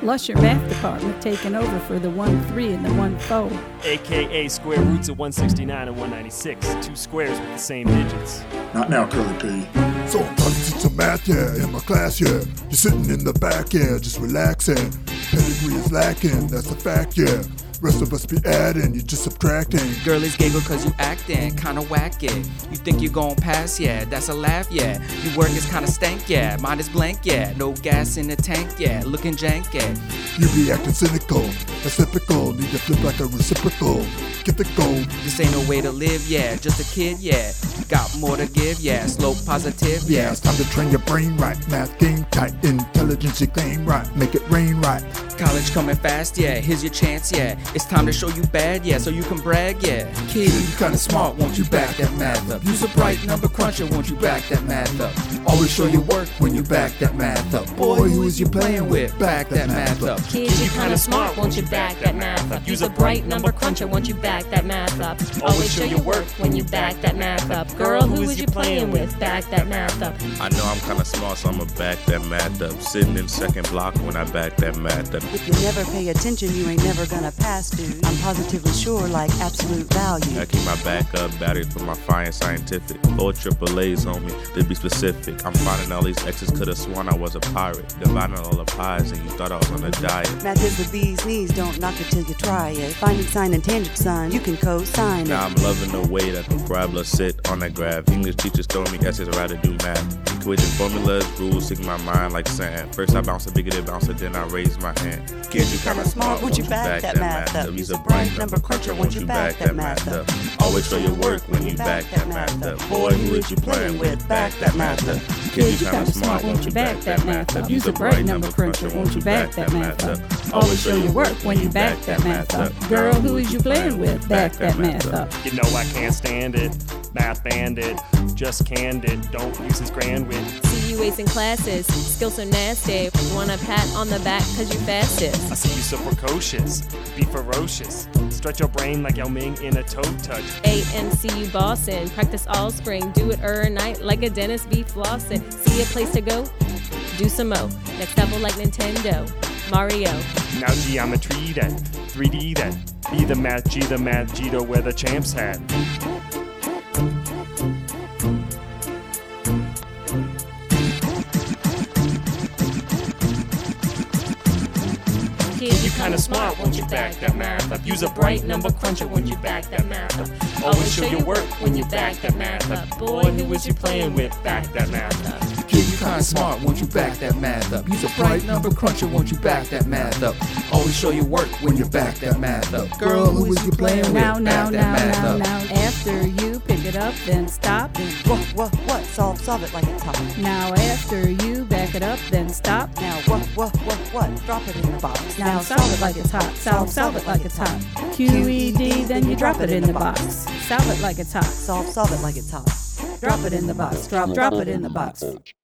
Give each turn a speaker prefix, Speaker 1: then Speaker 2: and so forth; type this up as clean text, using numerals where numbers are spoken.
Speaker 1: Plus your math department taking over for the 1-3 and the 1-4.
Speaker 2: AKA square roots of 169 and 196. Two squares with the same digits.
Speaker 3: Not now, Curly P.
Speaker 4: So I'm trying to teach some math, yeah, in my class, yeah. You're sitting in the back, yeah, just relaxing. Pedigree is lacking, that's a fact, yeah. Rest of us be adding, you're just subtracting.
Speaker 5: Girlies giggle cause you acting kinda whack, yeah. You think you gon' pass, yeah, that's a laugh, yeah. Your work is kinda stank, yeah. Mine is blank, yeah. No gas in the tank, yeah. Looking jank, yeah.
Speaker 4: You be acting cynical, that's typical. Need to flip like a reciprocal. Get the gold.
Speaker 5: This ain't no way to live, yeah. Just a kid, yeah. Got more to give, yeah. Slow positive,
Speaker 4: Yeah,
Speaker 5: yeah.
Speaker 4: it's time to train your brain right. Math game tight, intelligence you claim right. Make it rain right.
Speaker 5: College coming fast, yeah. Here's your chance, yeah. It's time to show you bad, yeah. So you can brag, yeah. Kid, you kinda smart, won't you back that math up? Use a bright number cruncher, won't you back that math up? Always show your work when you back that math up. Boy, who is you playing with? Back that math up.
Speaker 6: Kid, you kinda smart, won't you back that math up? Use a bright number cruncher, won't you back that math up? Always show your work when you back that math up. Girl, who is you playing with? Back that math up.
Speaker 7: I know I'm kinda smart, so I'ma back that math up. Sitting in second block when I back that math up.
Speaker 8: If you never pay attention, you ain't never gonna pass, dude. I'm positively sure, like absolute value.
Speaker 7: I keep my backup batteries for my fire and scientific. 4 AAA's on me, to be specific. I'm finding all these exes, could've sworn I was a pirate. Dividing all the pies and you thought I was on a diet.
Speaker 8: Math is the bee's knees, don't knock it till you try it. Finding sine and tangent, son, you can co-sign it.
Speaker 7: Now I'm loving the way that the parabola sit on that graph. English teachers told me S's I'd rather do math. Equation formulas, rules, sing my mind like sand. First I bounce a bigoted bouncer, then I raise my hand.
Speaker 8: Kid, you kinda smart, won't you back that math up? Use a bright number cruncher, won't you back that math up?
Speaker 7: Always show your work when you back that math up. Boy, who is you playing with? Back that math up.
Speaker 1: Kid, you kinda smart, won't you back that math up? Use a bright number cruncher, won't you back that math up? Always show your work when you back that math up. Girl, who is you playing with? Back that math up.
Speaker 2: You know I can't stand it. Math bandit, just candid. Don't use his grand wit.
Speaker 6: See you acing classes, skills so nasty. Want a pat on the back cause you fastest.
Speaker 2: I see you so precocious. Be ferocious. Stretch your brain like Yao Ming in a toe touch.
Speaker 6: AMCU Boston, practice all spring. Do it night like a dentist be flossing. See a place to go? Do some mo. Next level like Nintendo. Mario.
Speaker 2: Now geometry that, 3D that. Be the math, G the math, G to wear the champ's hat.
Speaker 6: Kid, you kinda smart, won't you back that math up? Use a bright number cruncher, won't you back that math up? Always show your work when you back that math up. Boy, who is you playing with? Back that math up.
Speaker 5: Kid, you kinda smart, won't you back that math up? Use a bright number cruncher, won't you back that math up? Always show your work when you back that math up. Girl, who is you playing with?
Speaker 1: Now,
Speaker 5: Back that math up.
Speaker 1: After you pick it up, then stop.
Speaker 8: What? Solve it like it's hot.
Speaker 1: Now after you back it up, then stop.
Speaker 8: Now what? Drop it in the box.
Speaker 1: Now solve it like it's hot. Solve it like it's hot. QED, then you drop it in the box. Solve it like it's hot.
Speaker 8: Solve it like it's hot.
Speaker 1: Drop it in the box. Drop it in the box.